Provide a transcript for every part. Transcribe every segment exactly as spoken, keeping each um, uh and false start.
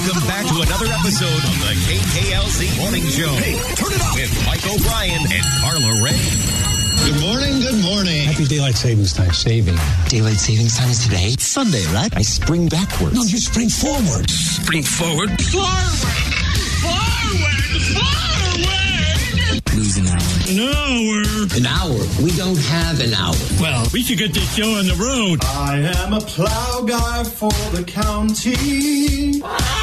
Welcome back to another episode of the K K L Z Morning Show. Hey, turn it up! With Mike O'Brien and Carla Ray. Good morning, good morning. Happy Daylight Savings Time. Saving. Daylight Savings Time is today. It's Sunday, right? I spring backwards. No, you spring forward. Spring forward? Forward! Forward! Forward! Lose an hour. An hour. An hour. We don't have an hour. Well, we should get this show on the road. I am a plow guy for the county.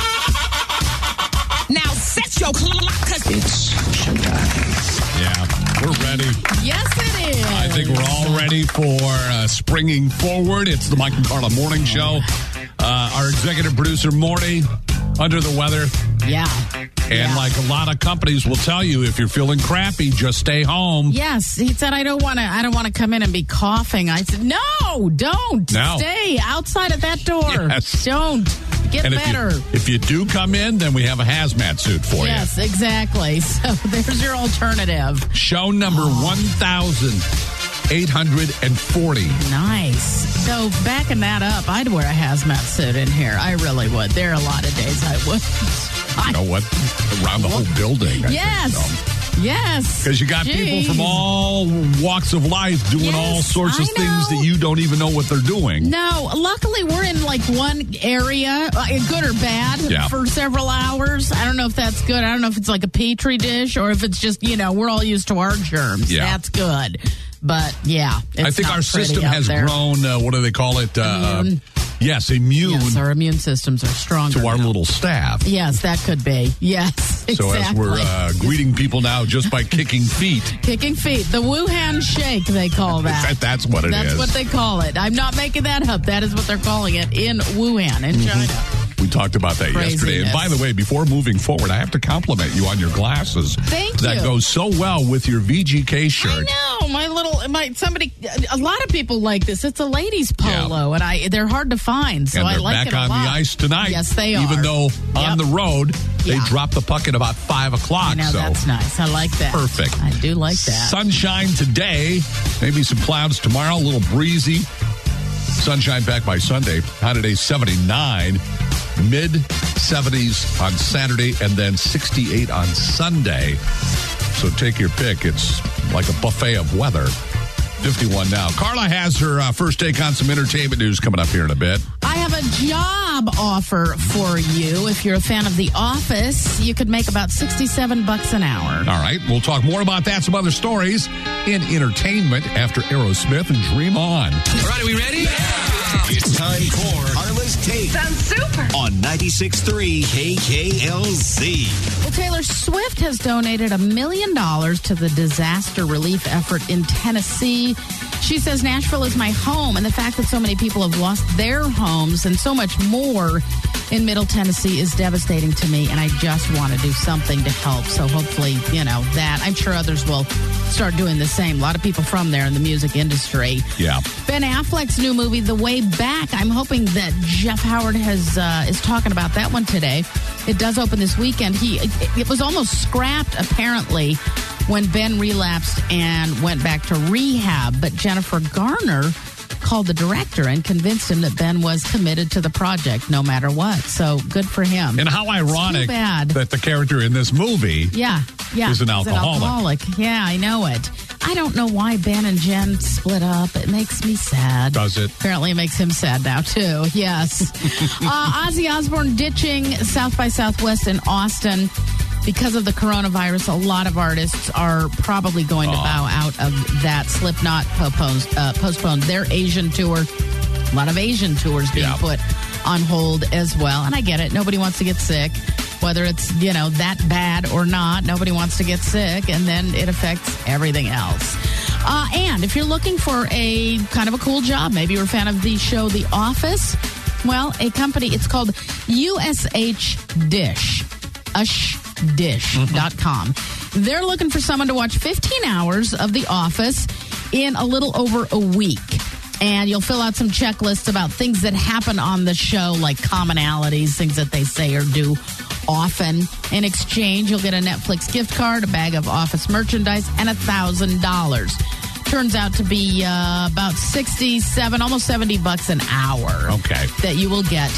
Now set your clock. It's showtime. Yeah, we're ready. Yes, it is. I think we're all ready for uh, springing forward. It's the Mike and Carla Morning Show. Uh, our executive producer, Morty, under the weather. Yeah. And yeah. like a lot of companies will tell you, if you're feeling crappy, just stay home. Yes, he said, I don't want to. I don't want to come in and be coughing. I said, no, don't. No. Stay outside of that door. Yes. Don't. Get and better. If you, if you do come in, then we have a hazmat suit for yes, you. Yes, exactly. So there's your alternative. Show number oh. one thousand eight hundred forty. Nice. So backing that up, I'd wear a hazmat suit in here. I really would. There are a lot of days I would. You know what? Around the whole building. I yes. think, so. Yes. Because you got Jeez. people from all walks of life doing yes, all sorts of I things know. that you don't even know what they're doing. No, luckily we're in like one area, uh, good or bad, yeah. for several hours. I don't know if that's good. I don't know if it's like a petri dish or if it's just, you know, we're all used to our germs. Yeah. That's good. But yeah, it's I think not our pretty system out has there. grown, uh, what do they call it? Uh, Immune. Yes, immune Yes, our immune systems are stronger to our now. little staff. Yes, that could be. Yes, exactly. So as we're uh, greeting people now just by kicking feet. Kicking feet. The Wuhan shake, they call that. that that's what it that's is. That's what they call it. I'm not making that up. That is what they're calling it in Wuhan, in mm-hmm. China. We talked about that Craziness. yesterday. And by the way, before moving forward, I have to compliment you on your glasses. Thank that you. That goes so well with your V G K shirt. I know. My little, my somebody, a lot of people like this. It's a ladies' polo, yeah. and I they're hard to find, so and I like back it a on lot. the ice tonight. Yes, they are. Even though yep. on the road, they yeah. drop the puck at about five o'clock. I know, so that's nice. I like that. Perfect. I do like that. Sunshine today, maybe some clouds tomorrow, a little breezy. Sunshine back by Sunday. High today seventy-nine. Mid seventies on Saturday, and then sixty-eight on Sunday. So take your pick. It's like a buffet of weather. fifty-one now. Carla has her uh, first take on some entertainment news coming up here in a bit. I have a job offer for you. If you're a fan of The Office, you could make about sixty-seven bucks an hour. All right. We'll talk more about that, some other stories in entertainment after Aerosmith and Dream On. All right, are we ready? Yeah. It's time for Carla's Take. Sounds super. On ninety-six point three K K L Z. Well, Taylor Swift has donated a million dollars to the disaster relief effort in Tennessee. She says Nashville is my home, and the fact that so many people have lost their homes and so much more in Middle Tennessee is devastating to me, and I just want to do something to help. So hopefully, you know, that. I'm sure others will start doing the same. A lot of people from there in the music industry. Yeah. Ben Affleck's new movie, The Way Back. I'm hoping that Jeff Howard has uh, is talking about that one today. It does open this weekend. He it, it was almost scrapped, apparently, when Ben relapsed and went back to rehab. But Jennifer Garner called the director and convinced him that Ben was committed to the project no matter what. So good for him. And how ironic bad. that the character in this movie yeah, yeah, is an he's alcoholic. An alcoholic. Yeah, I know it. I don't know why Ben and Jen split up. It makes me sad. Does it? Apparently it makes him sad now, too. Yes. uh, Ozzy Osbourne ditching South by Southwest in Austin. Because of the coronavirus, a lot of artists are probably going to bow out of that. Slipknot postponed, uh, postponed their Asian tour. A lot of Asian tours being yeah. put on hold as well. And I get it. Nobody wants to get sick. Whether it's, you know, that bad or not, nobody wants to get sick. And then it affects everything else. Uh, and if you're looking for a kind of a cool job, maybe you're a fan of the show The Office. Well, a company, it's called U S H Dish. Ush. dish dot com. Mm-hmm. They're looking for someone to watch fifteen hours of The Office in a little over a week. And you'll fill out some checklists about things that happen on the show, like commonalities, things that they say or do often. In exchange, you'll get a Netflix gift card, a bag of Office merchandise, and one thousand dollars. Turns out to be uh, about sixty-seven, almost seventy bucks an hour. Okay. That you will get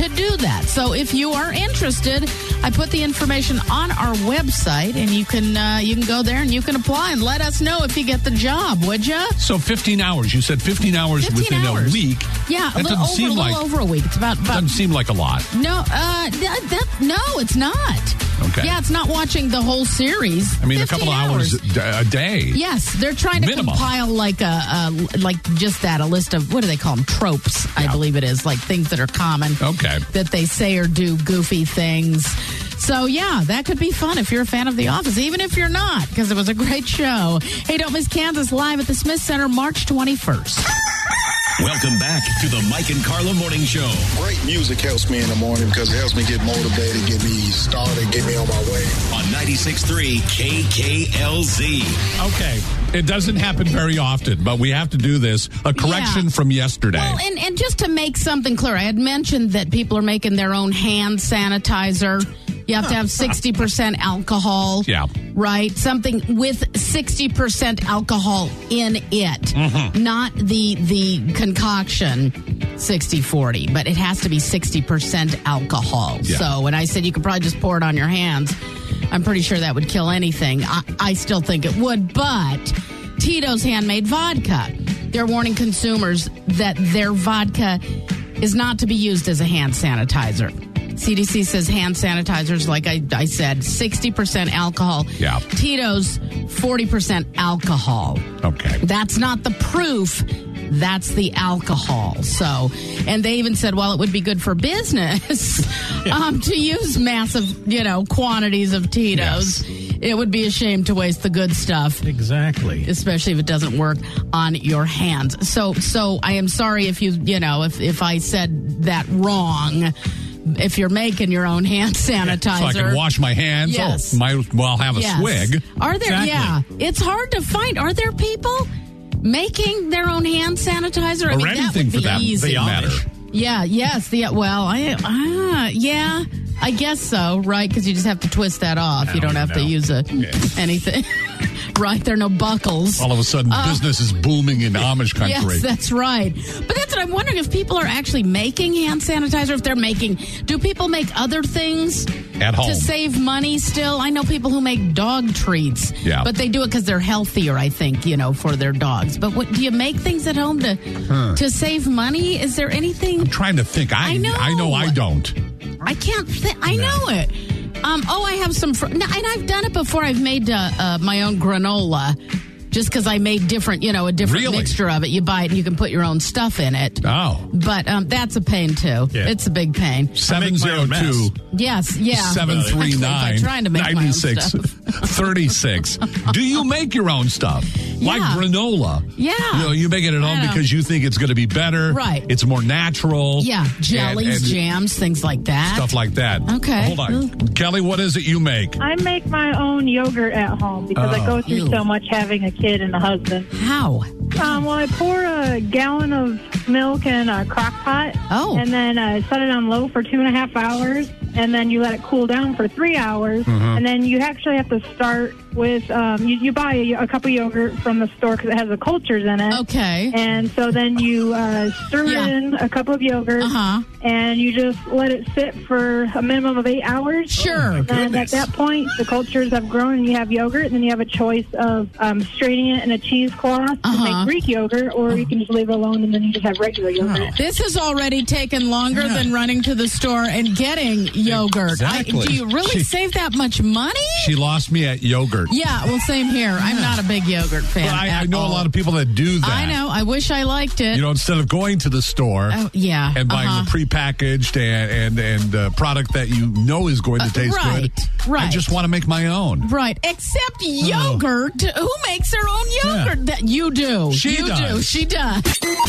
to do that. So if you are interested, I put the information on our website, and you can uh, you can go there and you can apply and let us know if you get the job, would you? So fifteen hours. You said fifteen hours fifteen within hours. a week. Yeah, that a little, doesn't over, seem a little like over a week. It's about, about doesn't seem like a lot. no, uh, that, that no, it's not. Okay. Yeah, it's not watching the whole series. I mean, a couple of hours a, a day. Yes, they're trying to Minimum. compile like a, a like just that a list of, what do they call them? Tropes, I Yeah. believe it is, like things that are common. Okay. That they say or do goofy things. So yeah, that could be fun if you're a fan of The Office, even if you're not, because it was a great show. Hey, don't miss Kansas live at the Smith Center March twenty-first. Welcome back to the Mike and Carla Morning Show. Great music helps me in the morning because it helps me get motivated, get me started, get me on my way. On ninety-six point three K K L Z. Okay. It doesn't happen very often, but we have to do this. A correction Yeah. from yesterday. Well, and, and just to make something clear, I had mentioned that people are making their own hand sanitizer. You have to have sixty percent alcohol. Yeah. Right? Something with sixty percent alcohol in it. Mm-hmm. Not the the concoction sixty forty, but it has to be sixty percent alcohol. Yeah. So, and I said you could probably just pour it on your hands. I'm pretty sure that would kill anything. I, I still think it would, but Tito's Handmade Vodka. They're warning consumers that their vodka is not to be used as a hand sanitizer. C D C says hand sanitizers, like I, I said, sixty percent alcohol. Yeah. Tito's, forty percent alcohol. Okay. That's not the proof. That's the alcohol. So, and they even said, well, it would be good for business um, to use massive, you know, quantities of Tito's. Yes. It would be a shame to waste the good stuff. Exactly. Especially if it doesn't work on your hands. So, so I am sorry if you, you know, if, if I said that wrong. If you're making your own hand sanitizer. So I can wash my hands. Yes. Oh, might as well have a Yes. swig. Are there? Exactly. Yeah. It's hard to find. Are there people making their own hand sanitizer? I Or mean, anything that would for be that easy. matter. Yeah. Yes. The well. I. Ah. Yeah. I guess so. Right? Because you just have to twist that off. I You don't don't have to know. use a Yeah. anything. Right? There are no buckles. All of a sudden, Uh, business is booming in Amish country. Yes, that's right. But that's what I'm wondering, if people are actually making hand sanitizer, if they're making, do people make other things At home. to save money still? I know people who make dog treats, Yeah. but they do it because they're healthier, I think, you know, for their dogs. But what, do you make things at home to to save money? Is there anything? I'm trying to think. I I know. I know I don't. I can't think. I know it. Um, oh, I have some, fr- no, and I've done it before. I've made uh, uh, my own granola. Just because I made different, you know, a different Really? mixture of it. You buy it and you can put your own stuff in it. Oh. But um, that's a pain, too. Yeah. It's a big pain. seven zero two Yes, yeah. seven three nine I'm trying to make my own ninety-six stuff. thirty-six. Do you make your own stuff? Like Yeah. granola? Yeah. You know, you make it at I home know. because you think it's going to be better. Right. It's more natural. Yeah, jellies, and- and jams, things like that. Stuff like that. Okay. Hold on. Kelly, what is it you make? I make my own yogurt at home because I Oh. go through Ew. so much having a kid and a husband. How? Um, well, I pour a gallon of milk in a crock pot. Oh. And then uh, set it on low for two and a half hours. And then you let it cool down for three hours. Mm-hmm. And then you actually have to start with, um, you, you buy a, a cup of yogurt from the store because it has the cultures in it. Okay. And so then you uh, stir Yeah. in a cup of yogurt. Uh-huh. And you just let it sit for a minimum of eight hours. Sure. And at that point, the cultures have grown and you have yogurt, and then you have a choice of um, straining it in a cheesecloth Uh-huh. to make Greek yogurt, or you can just leave it alone and then you just have regular yogurt. This has already taken longer than running to the store and getting yogurt. Exactly. I, do you really She- save that much money? She lost me at yogurt. Yeah, well, same here. I'm not a big yogurt fan. But I, I at know all. a lot of people that do that. I know. I wish I liked it. You know, instead of going to the store Oh, yeah, and buying uh-huh. the prepackaged and and and uh, product that you know is going to taste right, good, I right. just want to make my own. Right, except yogurt. Who makes their own yogurt? Yeah. That you do. She you does. do. She does.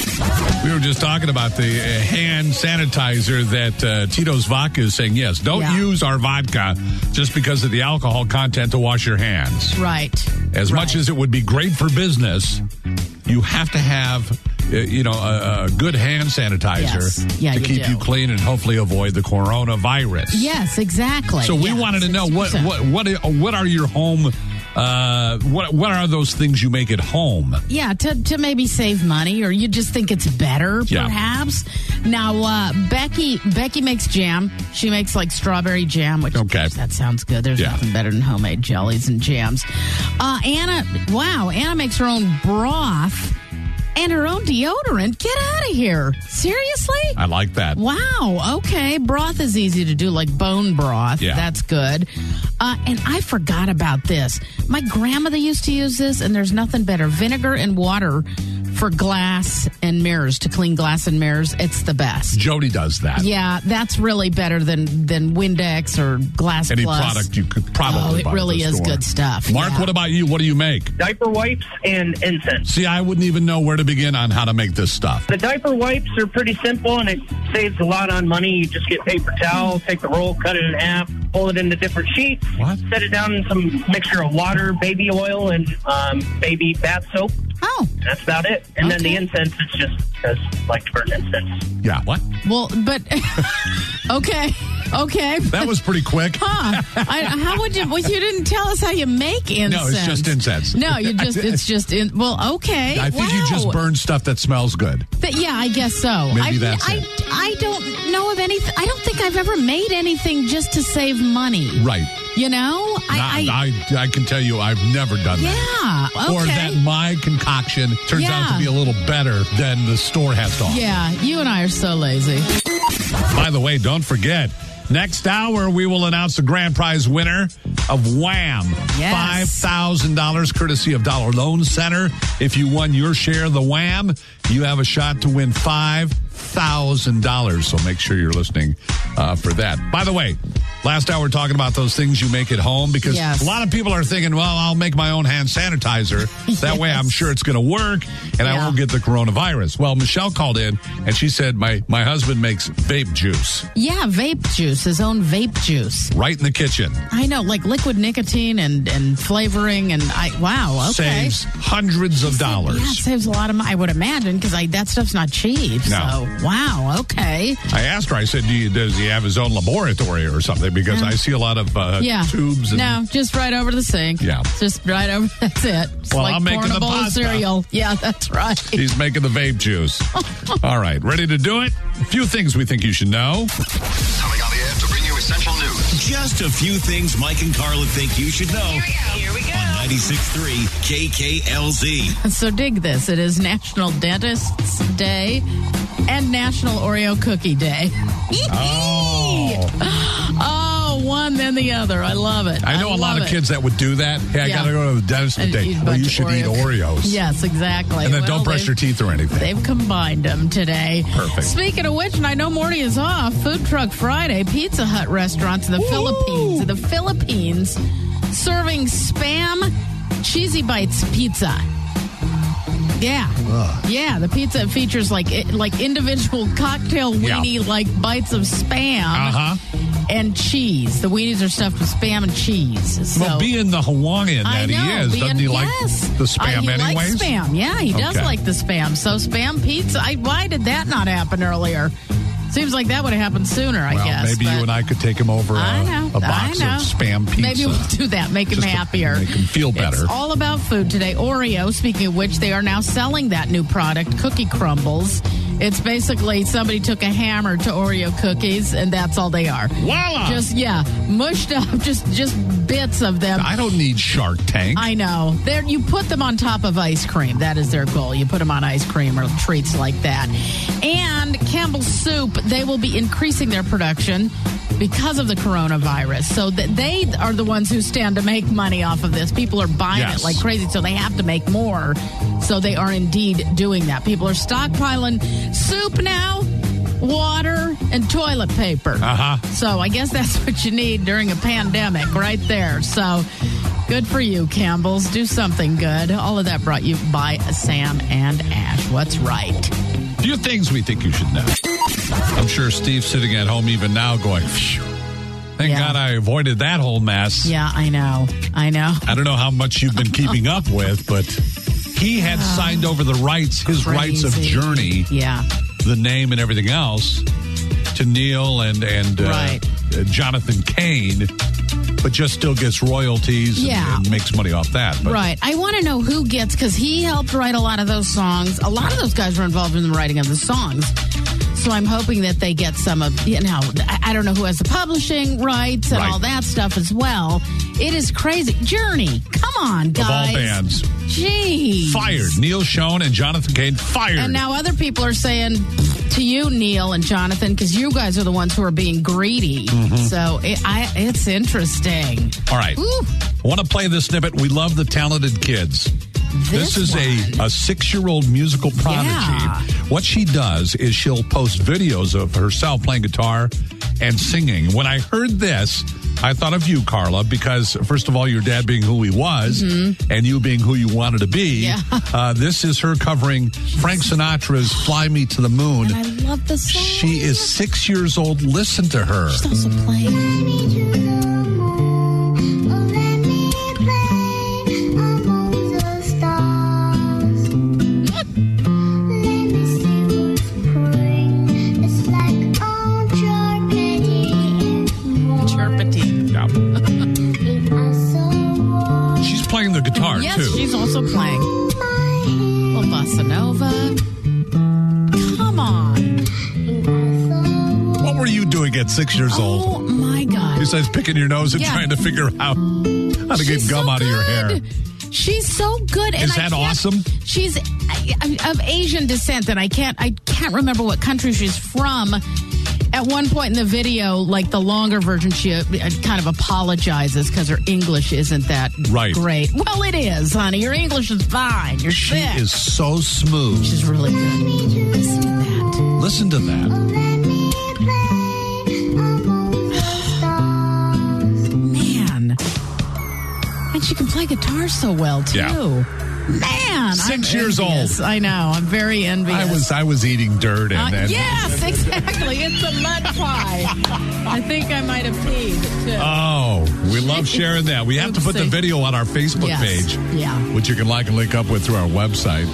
We were just talking about the uh, hand sanitizer that uh, Tito's Vodka is saying, yes, don't Yeah. use our vodka just because of the alcohol content to wash your hands. Right. As right. much as it would be great for business, you have to have, uh, you know, a, a good hand sanitizer Yes. Yeah, to you keep do. you clean and hopefully avoid the coronavirus. Yes, exactly. So we Yeah, wanted to know what, sixty percent. what what what are your home Uh, what what are those things you make at home? Yeah, to, to maybe save money, or you just think it's better, Yeah. perhaps. Now, uh, Becky Becky makes jam. She makes like strawberry jam, which Okay. that sounds good. There's Yeah. nothing better than homemade jellies and jams. Uh, Anna, wow, Anna makes her own broth and her own deodorant. Get out of here. Seriously? I like that. Wow. Okay. Broth is easy to do, like bone broth. Yeah. That's good. Uh, and I forgot about this. My grandmother used to use this, and there's nothing better. Vinegar and water for glass and mirrors, to clean glass and mirrors. It's the best. Jody does that. Yeah, that's really better than, than Windex or Glass Any Plus. product you could probably Oh, it buy at really the is store. good stuff. Mark, Yeah. what about you? What do you make? Diaper wipes and incense. See, I wouldn't even know where to begin on how to make this stuff. The diaper wipes are pretty simple, and it saves a lot on money. You just get paper towel, take the roll, cut it in half, pull it into different sheets, What? set it down in some mixture of water, baby oil, and um, baby bath soap. Oh, That's about it. And then the Okay. incense is just as like to burn incense. Yeah. What? well, but okay, okay. That was pretty quick. Huh? I, how would you? Well, you didn't tell us how you make incense. No, it's just incense. No, you just it's just in. Well, okay. I think wow. you just burn stuff that smells good. Th- yeah, I guess so. Maybe I, that's I, it. I don't know of anything. I don't think I've ever made anything just to save money. Right. You know, I. I, I, I can tell you I've never done that. yeah. Okay. Or that my concoction turns out to Yeah. be a little better than the store has to offer. yeah, you and I are so lazy. By the way, don't forget, next hour we will announce the grand prize winner of Wham! Yes. five thousand dollars courtesy of Dollar Loan Center. If you won your share of the Wham, you have a shot to win five thousand dollars. So make sure you're listening uh, for that. By the way, last hour we're talking about those things you make at home, because Yes. a lot of people are thinking, well, I'll make my own hand sanitizer. That way I'm Yes. sure it's going to work and I Yeah. won't get the coronavirus. Well, Michelle called in and she said, my, my husband makes vape juice Yeah, vape juice, his own vape juice. right in the kitchen. I know, like liquid nicotine and, and flavoring, and I wow, okay. Saves hundreds of dollars. Yeah, it saves a lot of money, I would imagine, because I that stuff's not cheap. No. So, wow, okay. I asked her, I said, Do you, does he have his own laboratory or something? Because I see a lot of uh, Yeah. tubes. And, no, just right over the sink. Yeah. Just right over, that's it. It's Well, like I'm making pouring the a bowl of pasta. cereal. Yeah, that's right. He's making the vape juice. All right, ready to do it? A few things we think you should know. Coming on the air to bring you essential news. Just a few things Mike and Carla think you should know. Here we go. On ninety-six point three K K L Z. So dig this. It is National Dentists Day and National Oreo Cookie Day. Oh. Oh, one then the other. I love it. I know a lot love of it. kids that would do that. Hey, I Yeah. got to go to the dentist And today. eat a Well, bunch you of should eat Oreos. Oreos. Yes, exactly. And then Well, don't brush they've- your teeth or anything. They've combined them today. Perfect. Speaking of which, and I know Morty is off, Food Truck Friday, Pizza Hut restaurants in the Philippines. In the Philippines, serving Spam Cheesy Bites pizza. Yeah. Yeah, the pizza features like like individual cocktail Yeah. weenie like bites of Spam Uh-huh. and cheese. The weenies are stuffed with Spam and cheese. So Well, being the Hawaiian I that know, he is, being- doesn't he like yes. the Spam Uh, he anyways? likes Spam. Yeah, he does Okay. like the Spam. So Spam pizza. I, why did that not happen earlier? Seems like that would have happened sooner, I Well, guess. maybe but you and I could take him over I a, know, a box I know. of Spam pizza. Maybe we'll do that. Make him Just to happier. make him feel better. It's all about food today. Oreo, speaking of which, they are now selling that new product, Cookie Crumbles. It's basically somebody took a hammer to Oreo cookies, and that's all they are. Voila! Just, yeah, mushed up, just just bits of them. I don't need Shark Tank. I know. There, you put them on top of ice cream. That is their goal. You put them on ice cream or treats like that. And Campbell's Soup, they will be increasing their production because of the coronavirus. So that they are the ones who stand to make money off of this. People are buying Yes. it like crazy, so they have to make more. So they are indeed doing that. People are stockpiling soup now, water, and toilet paper. Uh-huh. So I guess that's what you need during a pandemic right there. So good for you, Campbell's. Do something good. All of that brought you by Sam and Ash. What's right? Few things we think you should know. I'm sure Steve's sitting at home even now going, phew. Thank Yeah. God I avoided that whole mess. Yeah, I know. I know. I don't know how much you've been keeping up with, but he had signed over the rights, his rights of Crazy. Journey, Yeah. the name and everything else, to Neil and, and uh, Right. uh, Jonathan Cain. but just still gets royalties and, Yeah. and makes money off that. But Right. I want to know who gets, because he helped write a lot of those songs. A lot of those guys were involved in the writing of the songs. So I'm hoping that they get some of, you know, I I don't know who has the publishing rights and Right. all that stuff as well. It is crazy. Journey, come on, of guys. all bands, Jeez. fired. Neil Schon and Jonathan Cain fired. And now other people are saying to you, Neil and Jonathan, because you guys are the ones who are being greedy. Mm-hmm. So it, I, it's interesting. All right. Ooh. I want to play this snippet. We love the talented kids. This, This is one. a, a six-year-old musical prodigy. Yeah. What she does is she'll post videos of herself playing guitar and singing. When I heard this, I thought of you, Carla, because, first of all, your dad being who he was and you being who you wanted to be. Yeah. Uh, this is her covering Frank Sinatra's Fly Me to the Moon. And I love the song. She is six years old. Listen to her. She's also playing. Chirpity. Yeah. She's playing the guitar, Yes, too. she's also playing. Well, bossa nova. Come on. What were you doing at six years old? Oh, my God. Besides picking your nose and Yeah. trying to figure out how to get She's gum so out of your hair. good. She's so good. And Is I that can't- awesome? She's I- I- of Asian descent, and I can't I can't remember what country she's from. At one point in the video, like the longer version, she uh, kind of apologizes because her English isn't that Right. great. Well, it is, honey. Your English is fine. You're She sick. is so smooth. She's really good. Listen to that. Listen to that. Man. And she can play guitar so well, too. Yeah. Man. Six I'm years envious. old. I know. I'm very envious. I was I was eating dirt and Uh, then yes, exactly. It's a mud pie. I think I might have peed, too. Oh, we love sharing that. We have to put the Oopsie. video on our Facebook Yes. page, Yeah. which you can like and link up with through our website.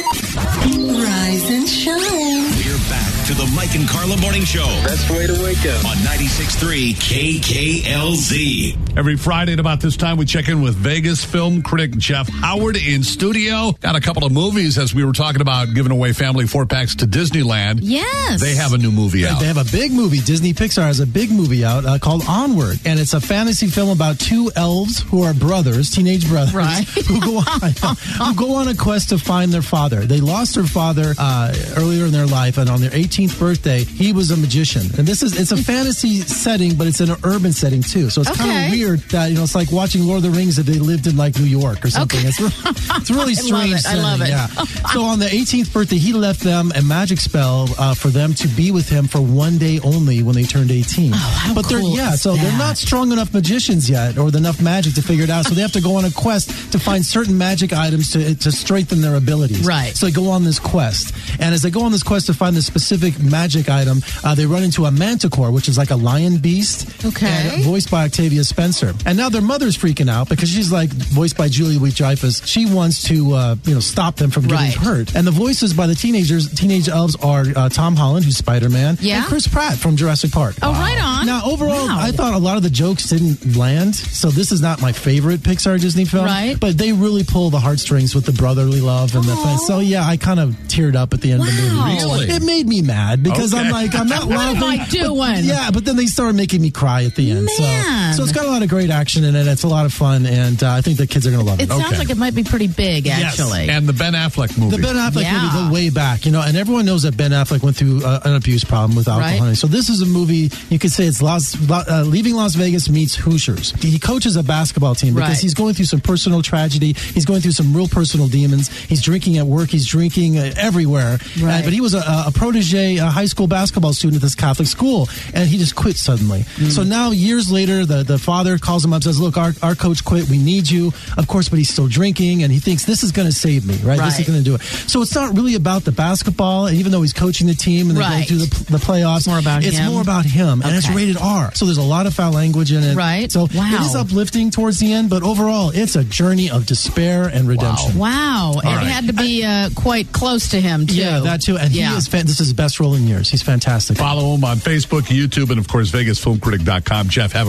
Rise and shine. We're back to the Mike and Carla Morning Show. That's the way to wake up. On ninety-six point three K K L Z. Every Friday at about this time, we check in with Vegas film critic Jeff Howard in studio. Got a couple of movies as we were talking about giving away family four packs to Disneyland. Yes. They have a new movie out. They have a big movie. Disney Pixar has a big movie out uh, called Onward, and it's a fantasy film about two elves who are brothers, teenage brothers, Right. who go on who go on a quest to find their father. They lost their father uh, earlier in their life, and on their eighteenth birthday, he was a magician. And this is it's a fantasy setting, but it's in an urban setting too. So it's kind Okay. of weird that you know it's like watching Lord of the Rings if they lived in like New York or something. Okay. It's re- it's really I love strange. it. I love setting, it. Yeah. So on the eighteenth birthday, he left them a magic spell uh, for them to be with him for one day only when they turned eighteen. Oh, how but they're cool yeah, is so they're that? not strong enough magicians yet, or enough magic to figure it out. So they have to go on a quest to find certain magic items to to strengthen their abilities. Right. So they go on this quest, and as they go on this quest to find the specific magic item, uh, they run into a manticore, which is like a lion beast. Okay. And voiced by Octavia Spencer. And now their mother's freaking out because she's like voiced by Julia Louis-Dreyfus. She wants to uh, you know stop them from getting Right. hurt. And the voices by the teenagers, teenage elves, are uh, Tom Holland, who's Spider-Man, Yeah. and Chris Pratt from Jurassic Park. Oh, right on. Now, overall, Wow. I thought a lot of the jokes didn't land, so this is not my favorite Pixar Disney film. Right. But they really pull the heartstrings with the brotherly love and the Aw. thing. So, yeah, I kind of teared up at the end of the Wow. movie. Really? It made me mad because I'm Okay. like, I'm not What laughing. am I doing? Yeah, but then they started making me cry at the end. Man. So, so it's got a lot of great action in it. It's a lot of fun, and uh, I think the kids are going to love it. It sounds Okay. like it might be pretty big, actually. And the Ben Affleck movie. The Ben Affleck Yeah. movie, the way back, you know, and everyone knows that Ben Affleck went through uh, an abuse problem with alcohol. Right. So this is a movie, you could say it's Las, uh, Leaving Las Vegas meets Hoosiers. He coaches a basketball team because Right. he's going through some personal tragedy. He's going through some real personal demons. He's drinking at work. He's drinking uh, everywhere. Right. Uh, but he was a, a protege, a high school basketball student at this Catholic school, and he just quit suddenly. Mm. So now, years later, the, the father calls him up and says, look, our, our coach quit. We need you. Of course, but he's still drinking, and he thinks this is going to save me, right? This is Right. going to do it. So it's not really about the basketball, and even though he's coaching the team and they're going Right. through the, the playoffs, It's more about it's him. more about him, and it's Okay. rated R. So there's a lot of foul language in it. Right. So Wow. it is uplifting towards the end, but overall, it's a journey of despair and redemption. Wow. It right. had to be uh, quite close to him, too. Yeah, that too. And Yeah. he is fan- this is his best role in years. He's fantastic. Follow him on Facebook, YouTube, and of course, Vegas Film Critic dot com. Jeff, have a great weekend.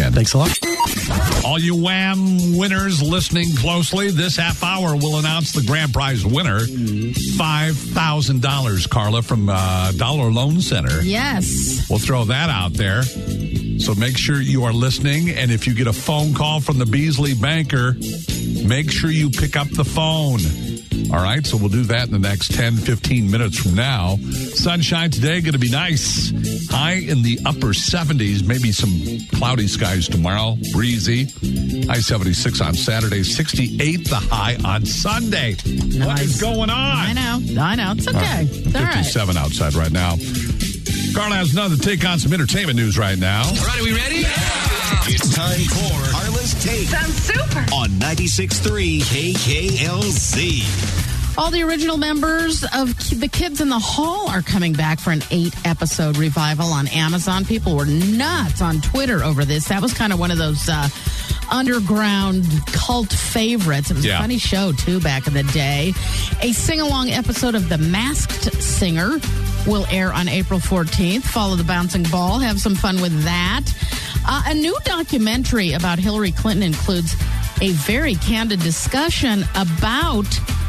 weekend. Thanks a lot. All you Wham winners listening closely, this half hour will announce the grand prize winner. five thousand dollars, Carla, from uh, Dollar Loan Center. Yes. We'll throw that out there. So make sure you are listening. And if you get a phone call from the Beasley Banker, make sure you pick up the phone. All right, so we'll do that in the next ten, fifteen minutes from now. Sunshine today, going to be nice. High in the upper seventies, maybe some cloudy skies tomorrow, breezy. High seventy-six on Saturday, sixty-eight the high on Sunday. Nice. What is going on? I know, I know. It's okay. It's all right. fifty-seven outside right now. Carla has another take on some entertainment news right now. All right, are we ready? Yeah. It's time for Carla's Take. Sounds super. On ninety-six point three K K L Z. All the original members of The Kids in the Hall are coming back for an eight-episode revival on Amazon. People were nuts on Twitter over this. That was kind of one of those uh, underground cult favorites. It was yeah. a funny show, too, back in the day. A sing-along episode of The Masked Singer will air on April fourteenth. Follow the bouncing ball. Have some fun with that. Uh, a new documentary about Hillary Clinton includes a very candid discussion about,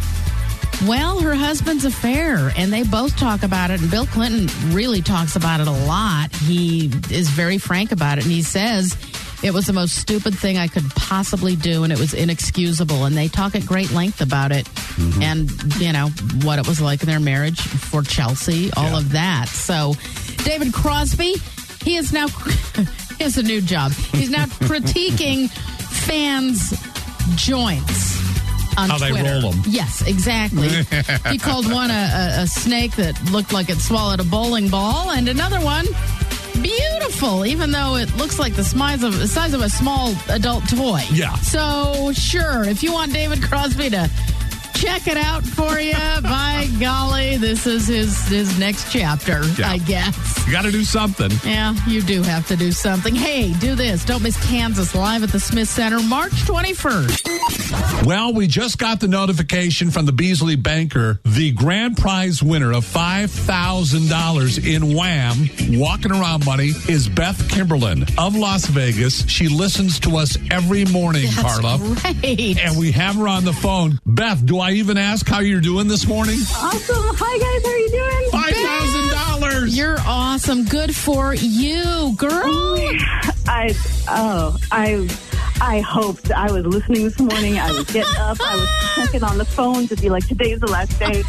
well, her husband's affair, and they both talk about it, and Bill Clinton really talks about it a lot. He is very frank about it, and he says it was the most stupid thing I could possibly do, and it was inexcusable, and they talk at great length about it, mm-hmm. and, you know, what it was like in their marriage for Chelsea, all yeah. of that. So, David Crosby, he is now, he has a new job. He's now critiquing fans' joints. On How Twitter. they roll them. Yes, exactly. He called one a, a, a snake that looked like it swallowed a bowling ball, and another one beautiful, even though it looks like the size of, the size of a small adult toy. Yeah. So, sure, if you want David Crosby to check it out for you, by golly, this is his, his next chapter, yeah. I guess. You got to do something. Yeah, you do have to do something. Hey, do this. Don't miss Kansas live at the Smith Center, March twenty-first. Well, we just got the notification from the Beasley Banker. The grand prize winner of five thousand dollars in Wham, walking around money, is Beth Kimberlin of Las Vegas. She listens to us every morning, That's Carla. Great. And we have her on the phone. Beth, do I even ask how you're doing this morning? Awesome. Hi, guys. How are you doing? five thousand dollars. You're awesome. Good for you, girl. I, oh, I... I hoped. I was listening this morning. I was getting up. I was checking on the phone to be like, today's the last day.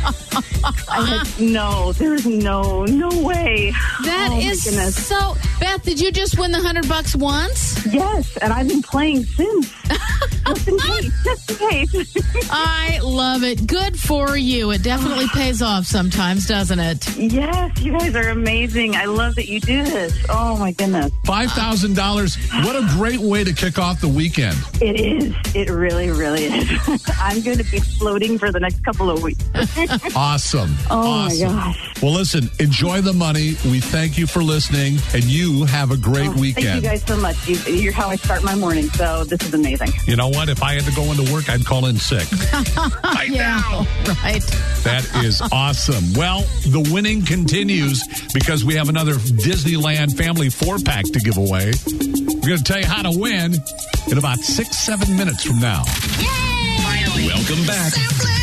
I had, no, there's no, no way. That oh, is my goodness. So, Beth, did you just win the hundred bucks once? Yes, and I've been playing since. Just in case. Just in case. I love it. Good for you. It definitely pays off sometimes, doesn't it? Yes, you guys are amazing. I love that you do this. Oh, my goodness. five thousand dollars. What a great way to kick off the weekend. It is. It really, really is. I'm going to be floating for the next couple of weeks. Awesome. Oh, awesome. my gosh. Well, listen, enjoy the money. We thank you for listeing, and you have a great oh, weekend. Thank you guys so much. You, you're how I start my morning, so this is amazing. You know what? If I had to go into work, I'd call in sick. Right yeah, now. Right. That is awesome. Well, the winning continues because we have another Disneyland family four-pack to give away. We're going to tell you how to win in about six, seven minutes from now. Yay! Welcome back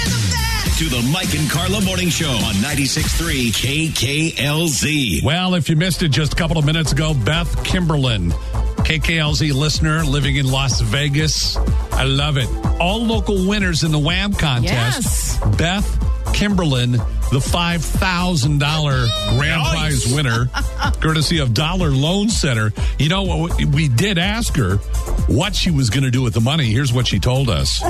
to the Mike and Carla Morning Show on ninety-six point three K K L Z. Well, if you missed it just a couple of minutes ago, Beth Kimberlin, K K L Z listener living in Las Vegas. I love it. All local winners in the Wham contest. Yes. Beth Kimberlin, the five thousand dollars grand nice. prize winner, courtesy of Dollar Loan Center. You know, we did ask her what she was going to do with the money. Here's what she told us.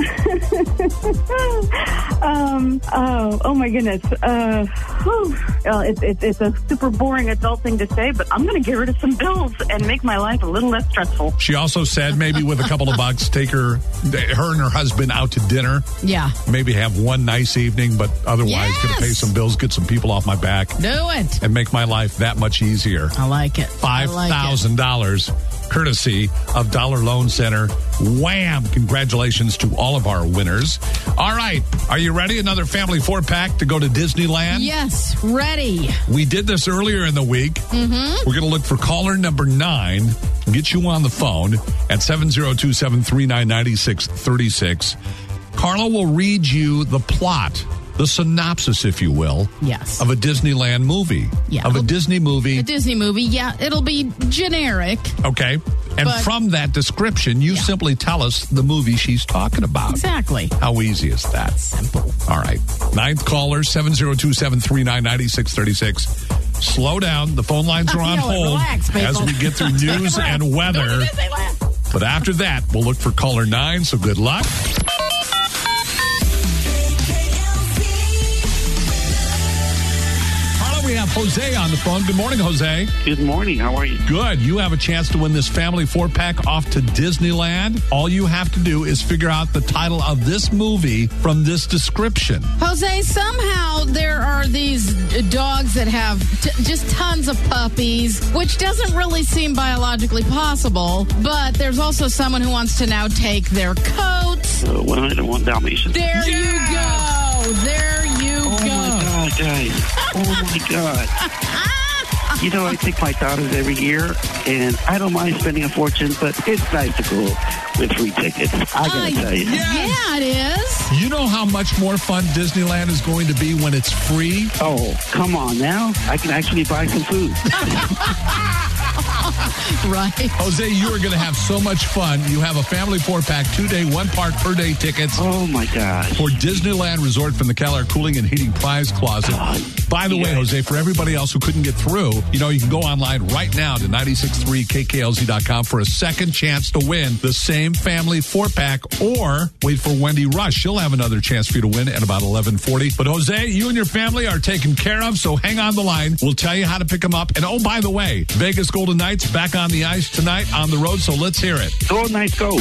um, oh, oh, my goodness. Uh, well, it's, it's, it's a super boring adult thing to say, but I'm going to get rid of some bills and make my life a little less stressful. She also said maybe with a couple of bucks, take her, her and her husband out to dinner. Yeah. Maybe have one nice evening, but otherwise yes. going to pay some bills, get some people off my back. Do it. And make my life that much easier. I like it. five thousand dollars. Like courtesy of Dollar Loan Center. Wham! Congratulations to all of our winners. All right. Are you ready? Another family four-pack to go to Disneyland? Yes, ready. We did this earlier in the week. Mm-hmm. We're going to look for caller number nine. Get you on the phone at seven zero two, seven three nine, nine six three six. Carla will read you the plot, the synopsis, if you will, yes, of a Disneyland movie. Yeah, of a Disney movie. A Disney movie, yeah. It'll be generic. Okay. And but, from that description, you yeah. simply tell us the movie she's talking about. Exactly. How easy is that? Simple. All right. Ninth caller, seven zero two, seven three nine, nine six three six. Slow down. The phone lines are on yeah, hold relax, as we get through news and weather. But after that, we'll look for caller nine, so good luck. We have Jose on the phone. Good morning, Jose. Good morning. How are you? Good. You have a chance to win this family four-pack off to Disneyland. All you have to do is figure out the title of this movie from this description. Jose, somehow there are these dogs that have t- just tons of puppies, which doesn't really seem biologically possible, but there's also someone who wants to now take their coats. Uh, one oh one Dalmatians. There yeah! you go. There you oh go. Oh, my God, guys. Oh, my God. You know, I take my daughters every year, and I don't mind spending a fortune, but it's nice to go with free tickets. I gotta uh, tell you. Yes. Yeah, it is. You know how much more fun Disneyland is going to be when it's free? Oh, come on now. I can actually buy some food. Right. Jose, you are going to have so much fun. You have a family four-pack, two-day, one-park per day tickets. Oh, my gosh. For Disneyland Resort from the Keller Cooling and Heating Prize Closet. God. By the yeah. way, Jose, for everybody else who couldn't get through, you know, you can go online right now to nine six three K K L Z dot com for a second chance to win the same family four-pack, or wait for Wendy Rush. She'll have another chance for you to win at about eleven forty. But, Jose, you and your family are taken care of, so hang on the line. We'll tell you how to pick them up. And, oh, by the way, Vegas Golden Knights back on the ice tonight on the road, so let's hear it. Golden Knights, go.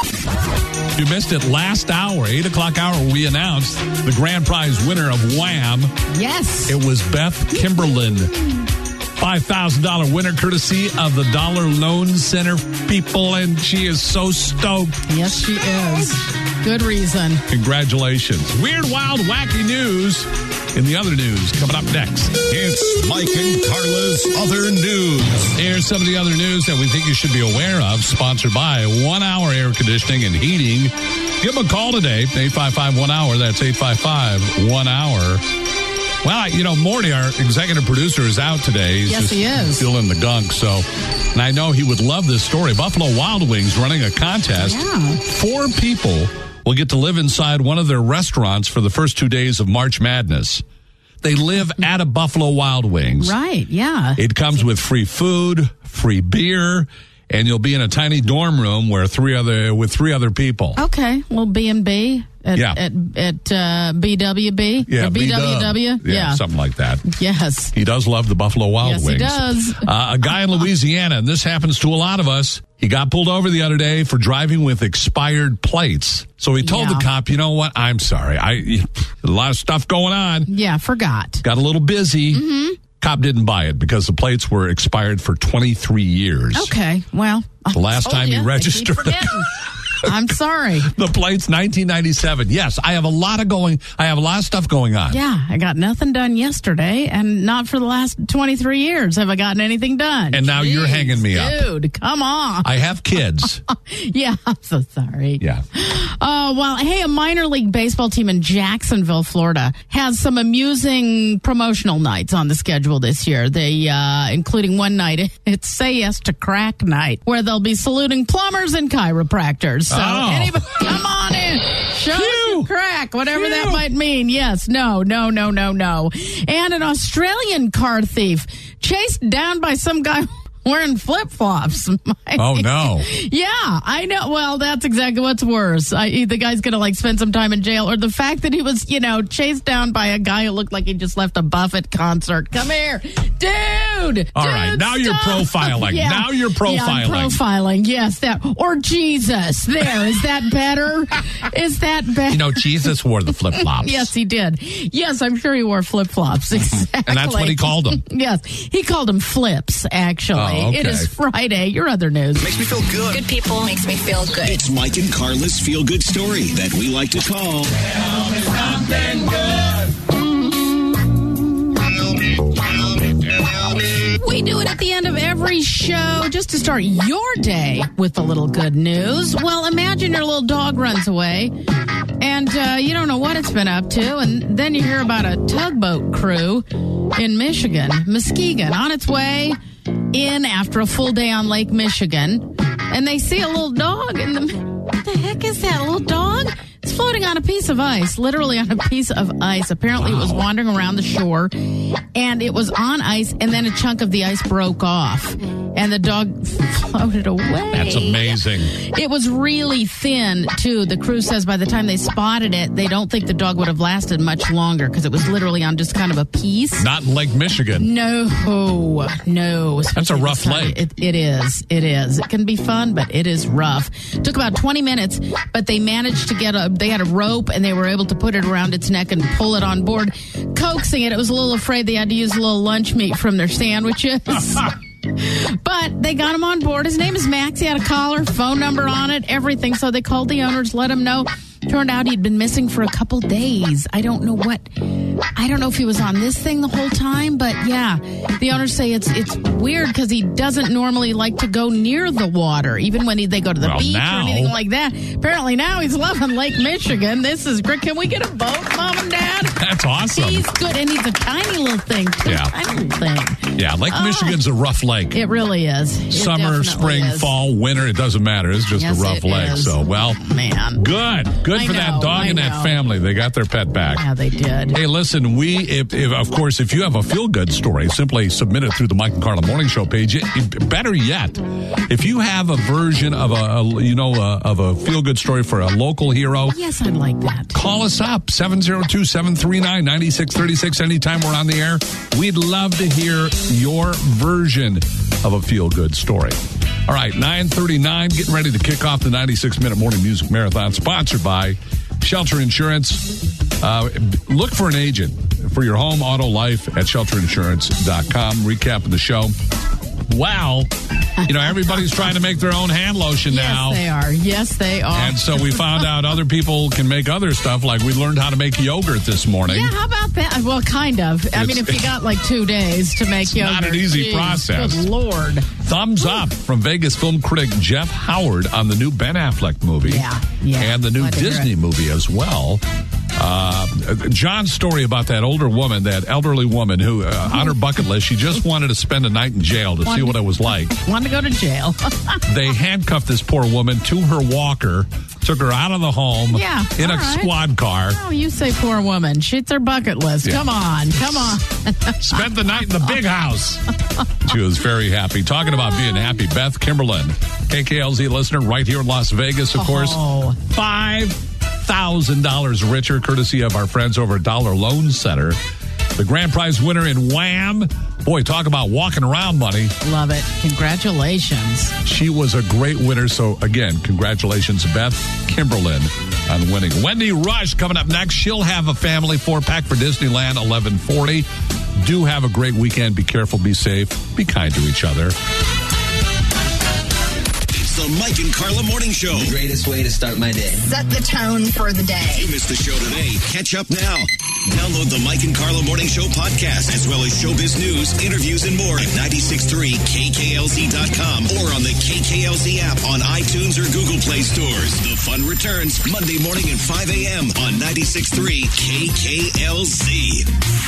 You missed it last hour, eight o'clock hour, we announced the grand prize winner of Wham! Yes. It was Beth Kimberlin. five thousand dollars winner courtesy of the Dollar Loan Center people, and she is so stoked. Yes, she is. Good reason. Congratulations. Weird, wild, wacky news. In the other news, coming up next. It's Mike and Carla's Other News. Here's some of the other news that we think you should be aware of, sponsored by One Hour Air Conditioning and Heating. Give them a call today, eight five five, one hour. That's eight five five, one hour. Well, you know, Morty, our executive producer, is out today. He's yes, just he is. Still in the gunk, so. And I know he would love this story. Buffalo Wild Wings running a contest. Yeah. Four people will get to live inside one of their restaurants for the first two days of March Madness. They live at a Buffalo Wild Wings. Right, yeah. It comes with free food, free beer, and you'll be in a tiny dorm room where three other with three other people. Okay, well, B and B. At, yeah. at, at uh, B W B? Yeah, or B W W? Yeah, yeah, something like that. Yes. He does love the Buffalo Wild yes, Wings. Yes, he does. uh, a guy in Louisiana, and this happens to a lot of us, he got pulled over the other day for driving with expired plates. So he told yeah. the cop, you know what, I'm sorry. I a lot of stuff going on. Yeah, forgot. Got a little busy. Mm-hmm. Cop didn't buy it because the plates were expired for twenty-three years. Okay, well. The last time you, he registered. I'm sorry. The plate's nineteen ninety-seven. Yes, I have a lot of going. I have a lot of stuff going on. Yeah, I got nothing done yesterday, and not for the last twenty-three years have I gotten anything done. And now Jeez, you're hanging me up, dude. Come on. I have kids. Yeah, I'm so sorry. Yeah. Uh, well, hey, a minor league baseball team in Jacksonville, Florida, has some amusing promotional nights on the schedule this year. They, uh, including one night, it's Say Yes to Crack Night, where they'll be saluting plumbers and chiropractors. So oh. anybody, come on in. Show us your crack, whatever Phew. that might mean. Yes, no, no, no, no, no. And an Australian car thief chased down by some guy wearing flip-flops. Oh, no. Yeah, I know. Well, that's exactly what's worse. I, the guy's going to, like, spend some time in jail. Or the fact that he was, you know, chased down by a guy who looked like he just left a Buffett concert. Come here. Dude! dude. All dude, right, now you're stop. profiling. Yeah. Now you're profiling. Yeah, I'm profiling. Yes, that or Jesus. There, is that better? Is that better? You know, Jesus wore the flip flops. Yes, he did. Yes, I'm sure he wore flip flops. Exactly. And that's what he called them. Yes, he called them flips. Actually, oh, okay. It is Friday. Your other news makes me feel good. Good people makes me feel good. It's Mike and Carla's feel good story that we like to call. Tell me something good. We do it at the end of every show just to start your day with a little good news. Well, imagine your little dog runs away and uh, you don't know what it's been up to, and then you hear about a tugboat crew in Michigan, Muskegon, on its way in after a full day on Lake Michigan, and they see a little dog in the... What the heck is that, a little dog? It's floating on a piece of ice, literally on a piece of ice. Apparently wow. It was wandering around the shore, and it was on ice, and then a chunk of the ice broke off, and the dog floated away. That's amazing. It was really thin, too. The crew says by the time they spotted it, they don't think the dog would have lasted much longer because it was literally on just kind of a piece. Not in Lake Michigan. No, no. That's a rough lake. It, it is. It is. It can be fun, but it is rough. Took about twenty minutes, but they managed to get a, they had a rope and they were able to put it around its neck and pull it on board, coaxing it. It was a little afraid they had to use a little lunch meat from their sandwiches. But they got him on board. His name is Max. He had a collar, phone number on it, everything. So they called the owners, let him know. Turned out he'd been missing for a couple days. I don't know what, I don't know if he was on this thing the whole time, but yeah, the owners say it's it's weird because he doesn't normally like to go near the water, even when he, they go to the well, beach now, or anything like that. Apparently now he's loving Lake Michigan. This is great. Can we get a boat, Mom and Dad? That's awesome. He's good, and he's a tiny little thing, too. Yeah. Tiny little thing. Yeah, Lake oh, Michigan's a rough lake. It really is. It Summer, spring, is. fall, winter, it doesn't matter. It's just yes, a rough lake. Is. So, well, man, good. Good I for know, that dog I and know. that family. They got their pet back. Yeah, they did. Hey, listen, we, if, if, of course, if you have a feel-good story, simply submit it through the Mike and Carla Morning Show page. Better yet, if you have a version of a, a you know, a, of a feel-good story for a local hero. Yes, I'd like that. Call us up, seven oh two, seven three nine, nine six three six. Anytime we're on the air, we'd love to hear your version of a feel-good story. All right, nine thirty-nine, getting ready to kick off the ninety-six minute morning music marathon, sponsored by Shelter Insurance. Uh, look for an agent for your home, auto, life at shelter insurance dot com. Recapping the show. Wow. You know, everybody's trying to make their own hand lotion yes, now. Yes, they are. Yes, they are. And so we found out other people can make other stuff, like we learned how to make yogurt this morning. Yeah, how about that? Well, kind of. I It's, mean, if you got like two days to make it's yogurt. not an easy geez, process. Good Lord. Thumbs up from Vegas film critic Jeff Howard on the new Ben Affleck movie. Yeah, yeah. And the new Glad to hear Disney it. movie as well. Uh, John's story about that older woman, that elderly woman who, uh, on her bucket list, she just wanted to spend a night in jail to Wanted- see what it was like. Wanted to go to jail. They handcuffed this poor woman to her walker, took her out of the home Yeah, in a all right. squad car. Oh, you say poor woman. She's her bucket list. Yeah. Come on. Come on. Spent the night in the big house. She was very happy. Talking about being happy, Beth Kimberlin, K K L Z listener right here in Las Vegas, of course. Oh. Five thousand dollars richer, courtesy of our friends over at Dollar Loan Center. The grand prize winner in Wham. Boy, talk about walking around money. Love it. Congratulations. She was a great winner. So, again, congratulations, Beth Kimberlin, on winning. Wendy Rush coming up next. She'll have a family four-pack for Disneyland, eleven forty. Do have a great weekend. Be careful. Be safe. Be kind to each other. It's the Mike and Carla Morning Show. The greatest way to start my day. Set the tone for the day. You missed the show today. Catch up now. Download the Mike and Carla Morning Show podcast, as well as showbiz news, interviews, and more at nine six three K K L Z dot com or on the K K L Z app on iTunes or Google Play stores. The fun returns Monday morning at five a.m. on ninety-six point three K K L Z.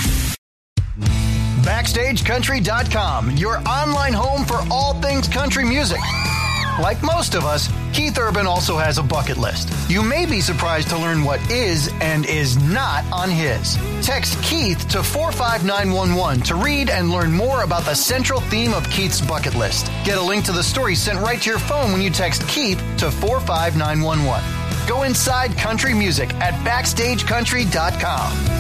Backstage Country dot com, your online home for all things country music. Like most of us, Keith Urban also has a bucket list. You may be surprised to learn what is and is not on his. Text Keith to four five nine one one to read and learn more about the central theme of Keith's bucket list. Get a link to the story sent right to your phone when you text Keith to four five nine one one. Go inside country music at Backstage Country dot com.